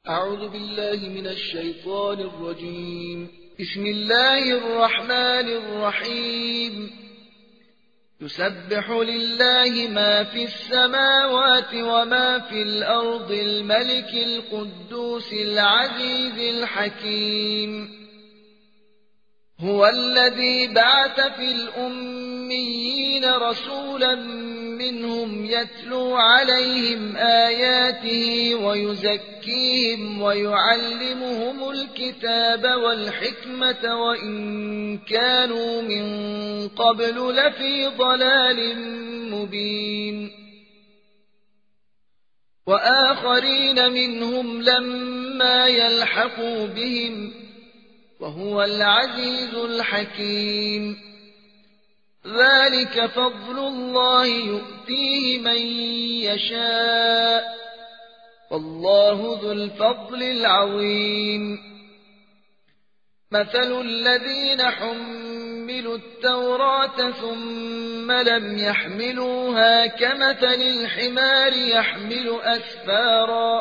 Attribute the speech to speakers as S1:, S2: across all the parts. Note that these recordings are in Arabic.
S1: أعوذ بالله من الشيطان الرجيم. بسم الله الرحمن الرحيم. يسبح لله ما في السماوات وما في الأرض الملك القدوس العزيز الحكيم. هو الذي بعث في الأميين رسولا منهم يتلو عليهم آياته ويزكيهم ويعلمهم الكتاب والحكمة وإن كانوا من قبل لفي ضلال مبين. وآخرين منهم لما يلحقوا بهم وهو العزيز الحكيم. ذلك فضل الله يؤتيه من يشاء والله ذو الفضل العظيم. مثل الذين حملوا التوراة ثم لم يحملوها كمثل الحمار يحمل أسفارا.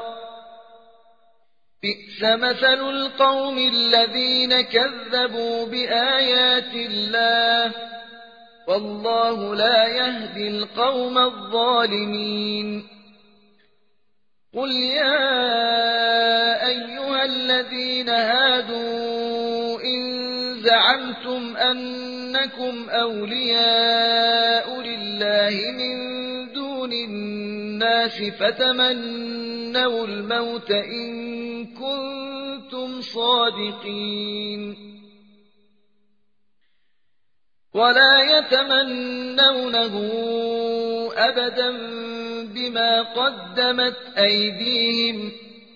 S1: بئس مثل القوم الذين كذبوا بآيات الله والله لا يهدي القوم الظالمين. قل يا أيها الذين هادوا إن زعمتم أنكم أولياء لله من دون الناس فتمنوا الموت إن كنتم صادقين ولا يتمنونه أبدا بما قدمت أيديهم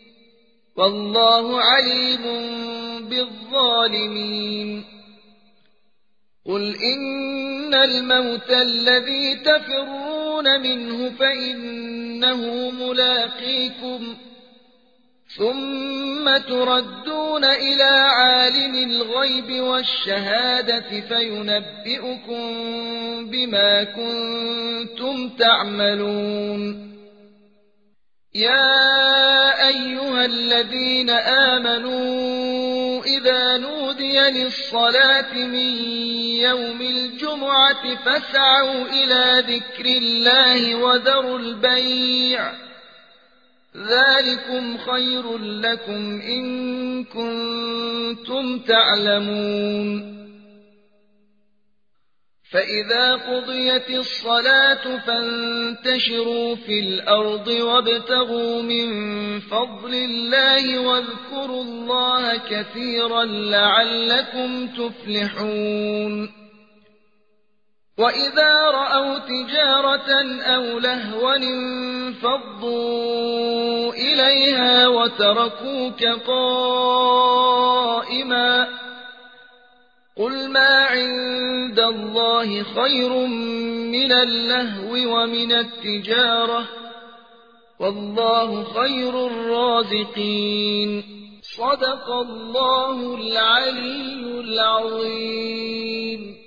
S1: والله عليم بالظالمين. قل إن الموت الذي تفرون منه فإنه ملاقيكم ثم تردون إلى عالم الغيب والشهادة فينبئكم بما كنتم تعملون. يا أيها الذين آمنوا إذا نودي للصلاة من يوم الجمعة فاسعوا إلى ذكر الله وذروا البيع ذلكم خير لكم إن كنتم تعلمون. فإذا قضيت الصلاة فانتشروا في الأرض وابتغوا من فضل الله واذكروا الله كثيرا لعلكم تفلحون. وإذا رأوا تجارة أو لهوا انفضوا إليها وتركوك قائما. قل ما عند الله خير من اللهو ومن التجارة والله خير الرازقين. صدق الله العلي العظيم.